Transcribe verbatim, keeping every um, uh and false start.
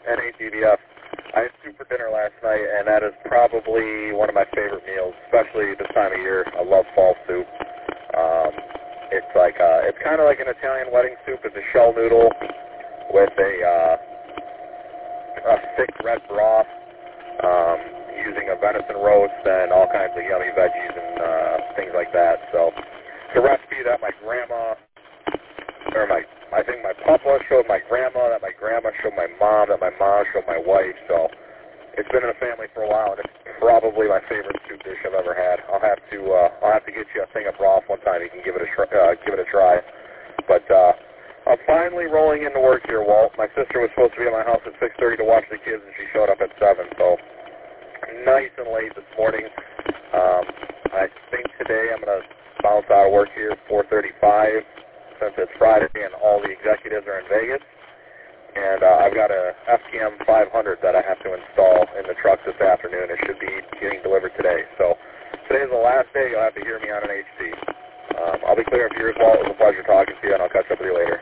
N A D D F. I had soup for dinner last night, and that is probably one of my favorite meals, especially this time of year. I love fall soup. Um, it's like uh, it's kind of like an Italian wedding soup. It's a shell noodle with a, uh, a thick red broth, um, using a venison roast and all kinds of yummy veggies and uh, things like that. So it's a recipe that my grandma, or my, I think my papa showed my grandma, that my grandma showed my mom, that my mom showed my wife. So it's been in the family for a while, and it's probably my favorite soup dish I've ever had. I'll have to, uh, I'll have to get you a thing of broth one time. You can give it a, tr uh, give it a try. But uh, I'm finally rolling into work here, Walt. My sister was supposed to be at my house at six thirty to watch the kids, and she showed up at seven. So nice and late this morning. Um, I think today I'm going to bounce out of work here at four thirty-five since it's Friday and all the executives are in Vegas. And uh, I've got a F T M five hundred that I have to install in the truck this afternoon. It should be getting delivered today. So today's the last day you'll have to hear me on an H C. Um, I'll be clear up yours, Walt. It was a pleasure talking to you, and I'll catch up with you later.